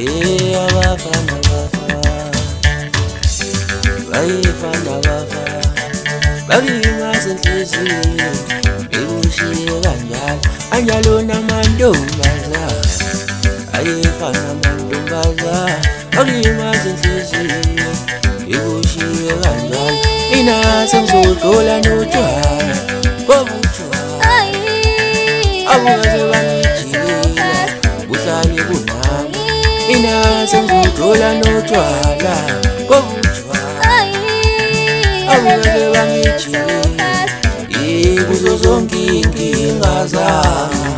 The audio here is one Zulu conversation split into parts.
abafana bayifana bafa bakimaze inhliziyo ikushiye kanjalo anjalo namantombazana ayifana amantombazana bakimaze inhliziyo ikushiye kanjalo inase ngizodlola notshwala kobutshwala abukaze bangijikela kuhlale kunami inase ngizodlola notshwala kobutshwala abukaze bangijikela kuzo zonke inkinga zami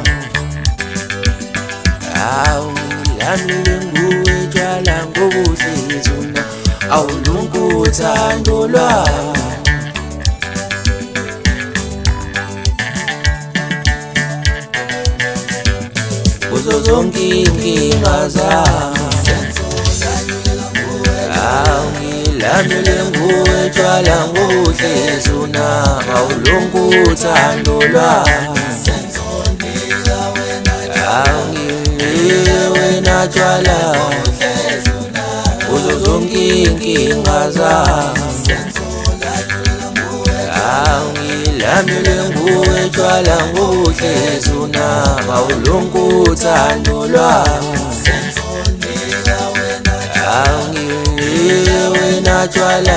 awulamile nguwe tshwala ngobuhle zona awulungu uthando lwami kuzo zonke inkinga zami awulamile nguwe tshwala ngobuhle zona awulungu uthando lwami wena tshwala kuzo zonke inkinga zami awulamile nguwe tshwala ngobuhle zona awulungu uthando lwami wena tshwala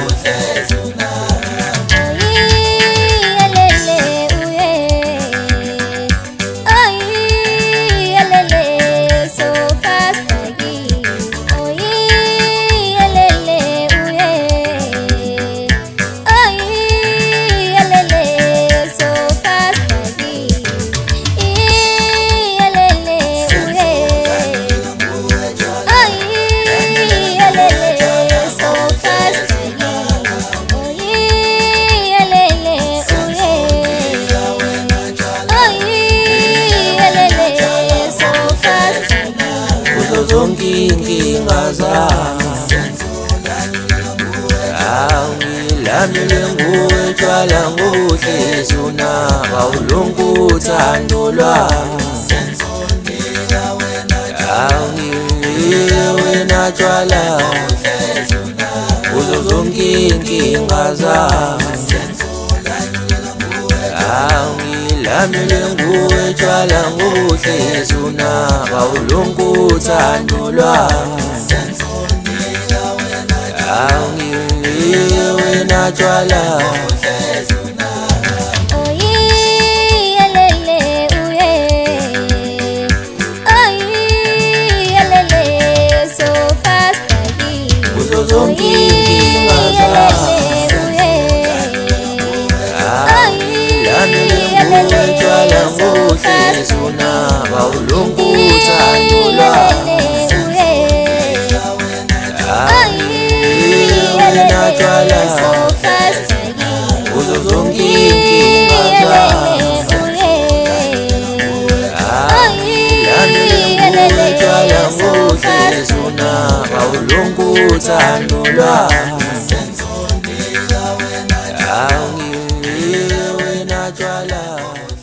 zonke inkinga zami awulamile nguwe tshwala ngobuhle zona awulungu uthando lwami wena tshwala kuzo zonke inkinga zami awulamile nguwe tshwala ngobuhle zona awulungu uthando lwami wena tshwala kuzo zonke inkinga zami awulamile nguwe tshwala ngobuhle zona awulungu uthando lwami wena tshwala kuzo zonke inkinga zami awulamile nguwe tshwala ngobuhle zona awulungu uthando lwami wena tshwala